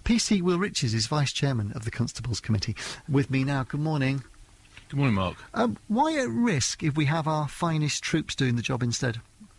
PC Will Riches is Vice Chairman of the Constables Committee. With me now, good morning. Good morning, Mark. Why at risk if we have our finest troops doing the job instead?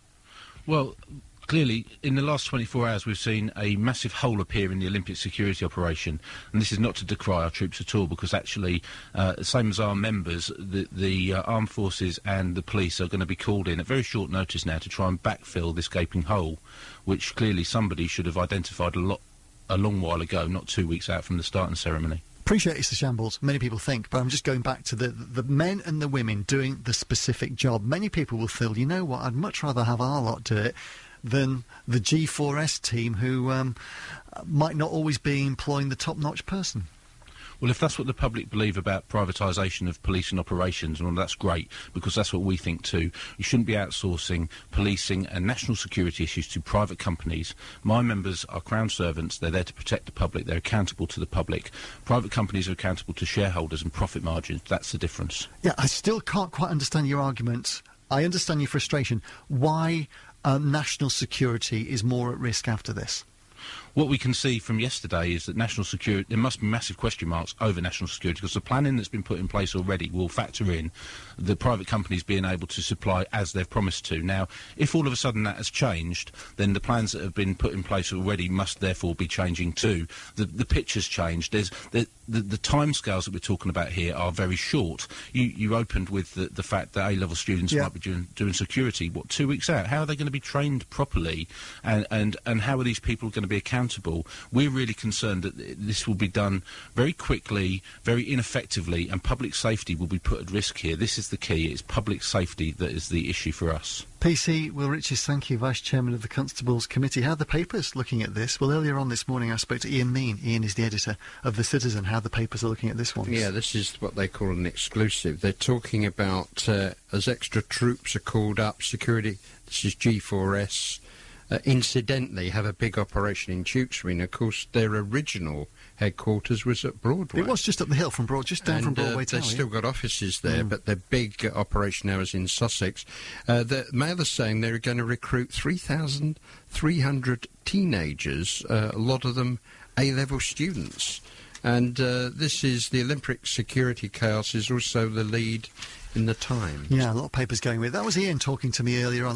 Well, clearly, in the last 24 hours, we've seen a massive hole appear in the Olympic security operation. And this is not to decry our troops at all, because actually, same as our members, the armed forces and the police are going to be called in at very short notice now to try and backfill this gaping hole, which clearly somebody should have identified a long while ago, not 2 weeks out from the starting ceremony. Appreciate it's a shambles, many people think, but I'm just going back to the men and the women doing the specific job. Many people will feel, you know what, I'd much rather have our lot do it than the G4S team who might not always be employing the top-notch person. Well, if that's what the public believe about privatisation of policing operations, well, that's great, because that's what we think too. You shouldn't be outsourcing policing and national security issues to private companies. My members are Crown servants. They're there to protect the public. They're accountable to the public. Private companies are accountable to shareholders and profit margins. That's the difference. Yeah, I still can't quite understand your argument. I understand your frustration. Why national security is more at risk after this? What we can see from yesterday is that national security, there must be massive question marks over national security, because the planning that's been put in place already will factor in the private companies being able to supply as they've promised to. Now, if all of a sudden that has changed, then the plans that have been put in place already must therefore be changing too. The picture's changed. The timescales that we're talking about here are very short. You opened with the fact that A-level students might be doing security. What, 2 weeks out? How are they going to be trained properly? And how are these people going to be accountable? We're really concerned that this will be done very quickly, very ineffectively, and public safety will be put at risk here. This is the key. It's public safety that is the issue for us. PC Will Riches, thank you, Vice Chairman of the Constables Committee. How are the papers looking at this? Well, earlier on this morning I spoke to Ian Mean. Ian is the editor of The Citizen. How the papers are looking at this one? Yeah, this is what they call an exclusive. They're talking about, as extra troops are called up, security, this is G4S, incidentally have a big operation in Tewkesbury. Of course, their original headquarters was at Broadway. It was just up the hill from just down from Broadway Tower. They've still got offices there, but their big operation now is in Sussex. The Mail is saying they're going to recruit 3,300 teenagers, a lot of them A-level students. And this is the Olympic security chaos is also the lead in the Times. Yeah, a lot of papers going with. That was Ian talking to me earlier on.